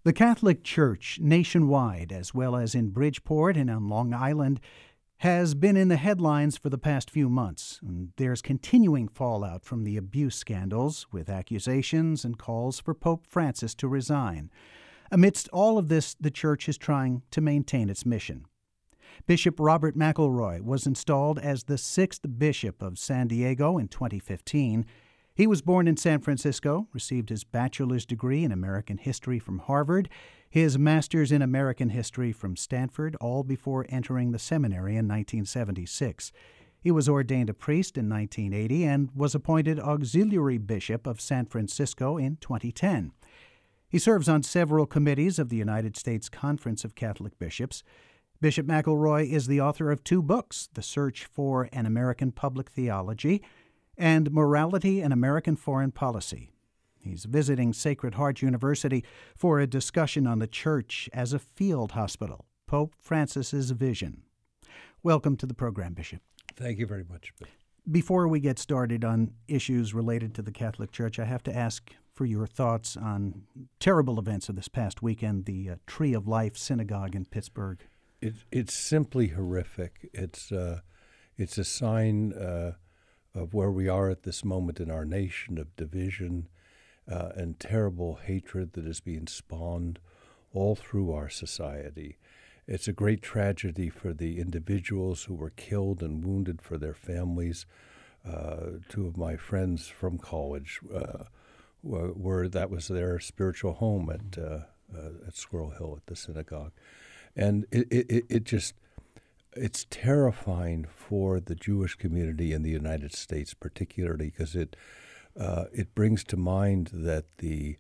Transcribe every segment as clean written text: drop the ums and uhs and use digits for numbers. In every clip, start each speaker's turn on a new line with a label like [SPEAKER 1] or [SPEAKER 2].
[SPEAKER 1] The Catholic Church nationwide, as well as in Bridgeport and on Long Island, has been in the headlines for the past few months. And there's continuing fallout from the abuse scandals, with accusations and calls for Pope Francis to resign. Amidst all of this, the Church is trying to maintain its mission. Bishop Robert McElroy was installed as the 6th Bishop of San Diego in 2015. He was born in San Francisco, received his bachelor's degree in American history from Harvard, his master's in American history from Stanford, all before entering the seminary in 1976. He was ordained a priest in 1980 and was appointed auxiliary bishop of San Francisco in 2010. He serves on several committees of the United States Conference of Catholic Bishops. Bishop McElroy is the author of 2 books, The Search for an American Public Theology and Morality and American Foreign Policy. He's visiting Sacred Heart University for a discussion on the Church as a field hospital, Pope Francis's vision. Welcome to the program, Bishop.
[SPEAKER 2] Thank you very much.
[SPEAKER 1] Before we get started on issues related to the Catholic Church, I have to ask for your thoughts on terrible events of this past weekend, the Tree of Life Synagogue in Pittsburgh.
[SPEAKER 2] It's simply horrific. It's a sign of where we are at this moment in our nation, of division and terrible hatred that is being spawned all through our society. It's a great tragedy for the individuals who were killed and wounded, for their families. 2 of my friends from college were that was their spiritual home at Squirrel Hill at the synagogue. And it's terrifying for the Jewish community in the United States, particularly because it brings to mind that the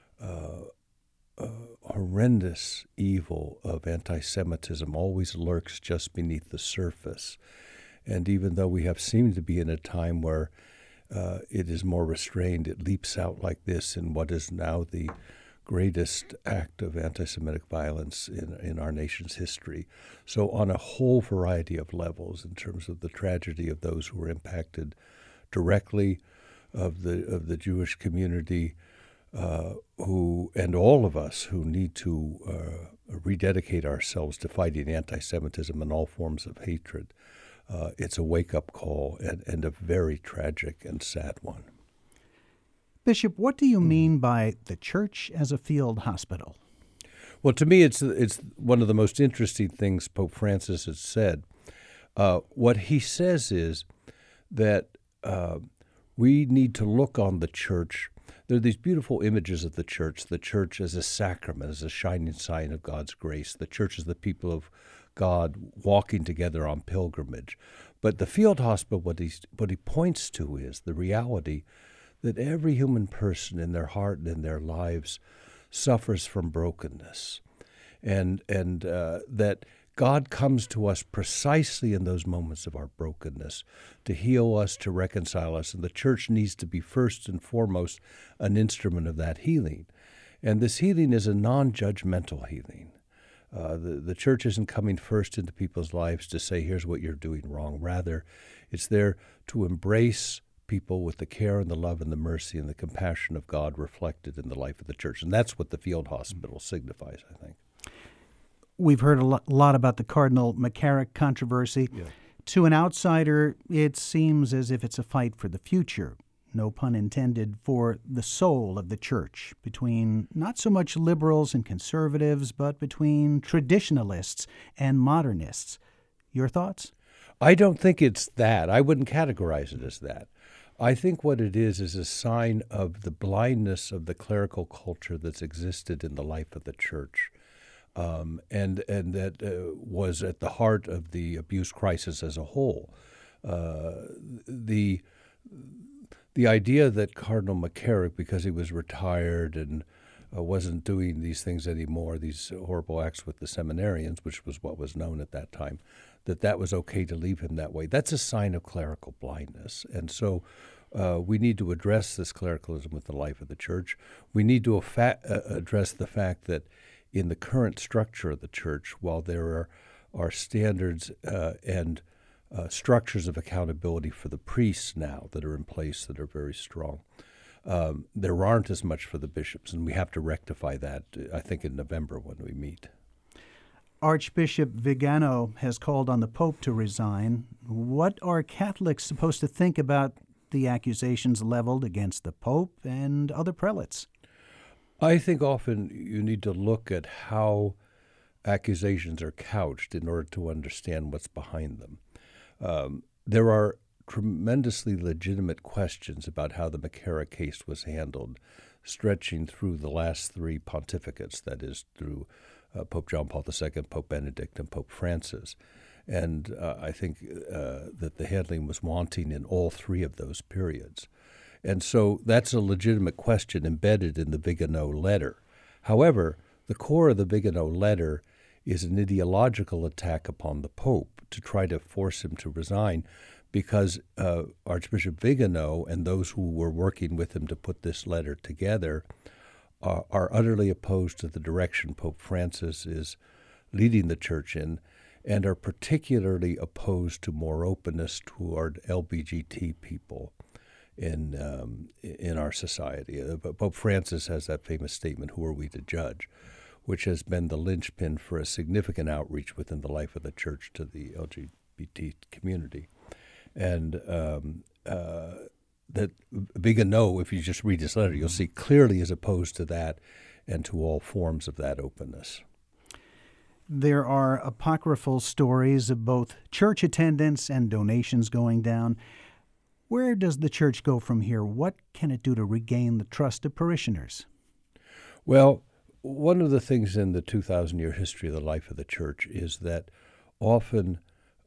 [SPEAKER 2] horrendous evil of anti-Semitism always lurks just beneath the surface. And even though we have seemed to be in a time where it is more restrained, it leaps out like this in what is now the greatest act of anti-Semitic violence in our nation's history. So on a whole variety of levels, in terms of the tragedy of those who were impacted directly, of the Jewish community, who and all of us who need to rededicate ourselves to fighting anti-Semitism and all forms of hatred. It's a wake-up call and a very tragic and sad one.
[SPEAKER 1] Bishop, what do you mean by the Church as a field hospital?
[SPEAKER 2] Well, to me, it's one of the most interesting things Pope Francis has said. What he says is that we need to look on the Church. There are these beautiful images of the Church as a sacrament, as a shining sign of God's grace. The Church is the people of God walking together on pilgrimage. But the field hospital, what he points to is the reality that every human person in their heart and in their lives suffers from brokenness, and that God comes to us precisely in those moments of our brokenness to heal us, to reconcile us, and the Church needs to be first and foremost an instrument of that healing. And this healing is a non-judgmental healing. The Church isn't coming first into people's lives to say, here's what you're doing wrong. Rather, it's there to embrace people with the care and the love and the mercy and the compassion of God reflected in the life of the Church. And that's what the field hospital signifies, I think.
[SPEAKER 1] We've heard a lot about the Cardinal McCarrick controversy.
[SPEAKER 2] Yeah.
[SPEAKER 1] To an outsider, it seems as if it's a fight for the future, no pun intended, for the soul of the Church, between not so much liberals and conservatives, but between traditionalists and modernists. Your thoughts?
[SPEAKER 2] I don't think it's that. I wouldn't categorize it as that. I think what it is a sign of the blindness of the clerical culture that's existed in the life of the Church, and that was at the heart of the abuse crisis as a whole. The idea that Cardinal McCarrick, because he was retired and wasn't doing these things anymore, these horrible acts with the seminarians, which was what was known at that time, that was okay to leave him that way. That's a sign of clerical blindness. And so we need to address this clericalism with the life of the Church. We need to address the fact that in the current structure of the Church, while there are standards and structures of accountability for the priests now that are in place that are very strong, there aren't as much for the bishops, and we have to rectify that, I think, in November when we meet.
[SPEAKER 1] Archbishop Vigano has called on the Pope to resign. What are Catholics supposed to think about the accusations leveled against the Pope and other prelates?
[SPEAKER 2] I think often you need to look at how accusations are couched in order to understand what's behind them. There are tremendously legitimate questions about how the McCarrick case was handled, stretching through the last three pontificates, that is, through Pope John Paul II, Pope Benedict, and Pope Francis. And I think that the handling was wanting in all three of those periods. And so that's a legitimate question embedded in the Vigano letter. However, the core of the Vigano letter is an ideological attack upon the Pope to try to force him to resign, because Archbishop Vigano and those who were working with him to put this letter together are utterly opposed to the direction Pope Francis is leading the Church in, and are particularly opposed to more openness toward LBGT people in our society. Pope Francis has that famous statement, "Who are we to judge?" which has been the linchpin for a significant outreach within the life of the Church to the LGBT community. And that Vigano, if you just read his letter, you'll see clearly is opposed to that and to all forms of that openness.
[SPEAKER 1] There are apocryphal stories of both church attendance and donations going down. Where does the Church go from here? What can it do to regain the trust of parishioners?
[SPEAKER 2] Well, one of the things in the 2,000-year history of the life of the Church is that often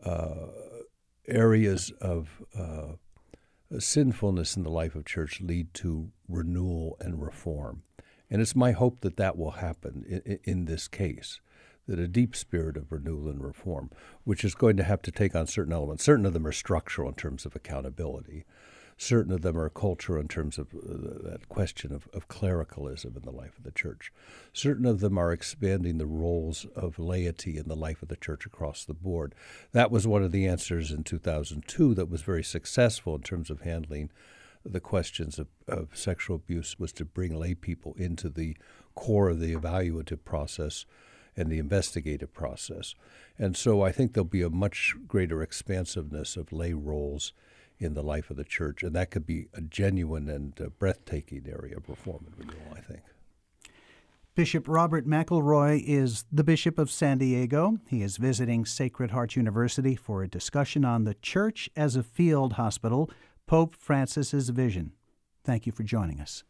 [SPEAKER 2] areas of sinfulness in the life of church lead to renewal and reform. And it's my hope that that will happen in this case, that a deep spirit of renewal and reform, which is going to have to take on certain elements. Certain of them are structural in terms of accountability. Certain of them are cultural in terms of that question of clericalism in the life of the Church. Certain of them are expanding the roles of laity in the life of the Church across the board. That was one of the answers in 2002 that was very successful in terms of handling the questions of sexual abuse, was to bring lay people into the core of the evaluative process and the investigative process. And so I think there'll be a much greater expansiveness of lay roles in the life of the Church, and that could be a genuine and breathtaking area of reform and renewal, I think.
[SPEAKER 1] Bishop Robert McElroy is the Bishop of San Diego. He is visiting Sacred Heart University for a discussion on the Church as a Field Hospital, Pope Francis's Vision. Thank you for joining us.